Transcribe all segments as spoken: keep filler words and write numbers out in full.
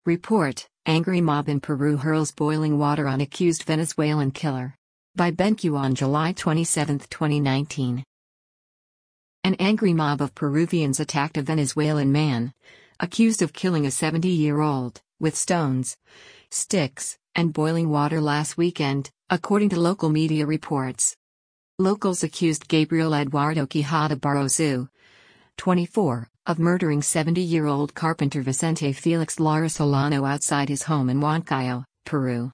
Report: Angry mob in Peru hurls boiling water on accused Venezuelan killer. By BenQ on July twenty-seventh, twenty nineteen. An angry mob of Peruvians attacked a Venezuelan man, accused of killing a seventy-year-old, with stones, sticks, and boiling water last weekend, according to local media reports. Locals accused Gabriel Eduardo Quijada Barroso, twenty-four, of murdering seventy-year-old carpenter Vicente Felix Lara Solano outside his home in Huancayo, Peru.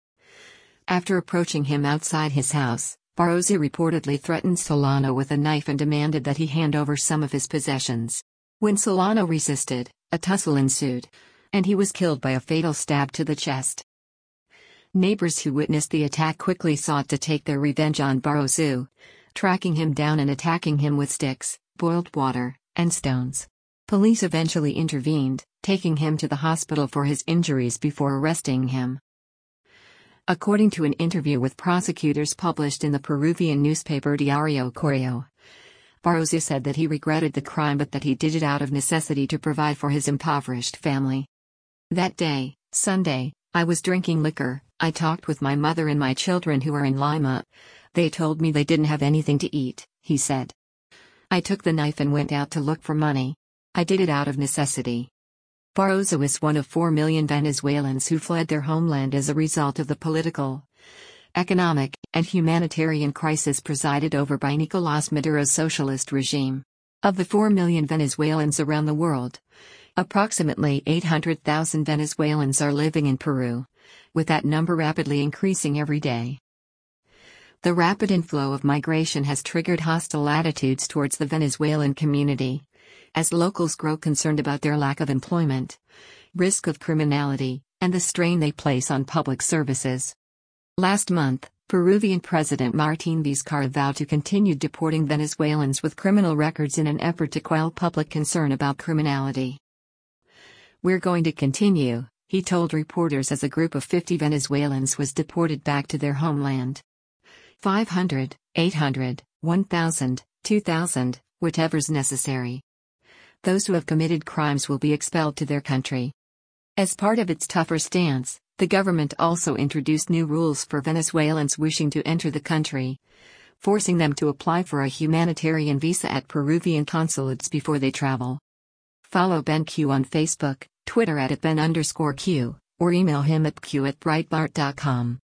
After approaching him outside his house, Barroso reportedly threatened Solano with a knife and demanded that he hand over some of his possessions. When Solano resisted, a tussle ensued, and he was killed by a fatal stab to the chest. Neighbors who witnessed the attack quickly sought to take their revenge on Barroso, tracking him down and attacking him with sticks, boiled water, and stones. Police eventually intervened, taking him to the hospital for his injuries before arresting him. According to an interview with prosecutors published in the Peruvian newspaper Diario Correo, Barroso said that he regretted the crime but that he did it out of necessity to provide for his impoverished family. That day, Sunday, I was drinking liquor. I talked with my mother and my children who are in Lima. They told me they didn't have anything to eat, he said. I took the knife and went out to look for money. I did it out of necessity. Barroso is one of four million Venezuelans who fled their homeland as a result of the political, economic, and humanitarian crisis presided over by Nicolás Maduro's socialist regime. Of the four million Venezuelans around the world, approximately eight hundred thousand Venezuelans are living in Peru, with that number rapidly increasing every day. The rapid inflow of migration has triggered hostile attitudes towards the Venezuelan community, as locals grow concerned about their lack of employment, risk of criminality, and the strain they place on public services. Last month, Peruvian President Martín Vizcarra vowed to continue deporting Venezuelans with criminal records in an effort to quell public concern about criminality. "We're going to continue," he told reporters as a group of fifty Venezuelans was deported back to their homeland. five hundred, eight hundred, one thousand, two thousand, whatever's necessary. Those who have committed crimes will be expelled to their country. As part of its tougher stance, the government also introduced new rules for Venezuelans wishing to enter the country, forcing them to apply for a humanitarian visa at Peruvian consulates before they travel. Follow BenQ on Facebook, Twitter at Ben underscore Q, or email him at q at breitbart dot com.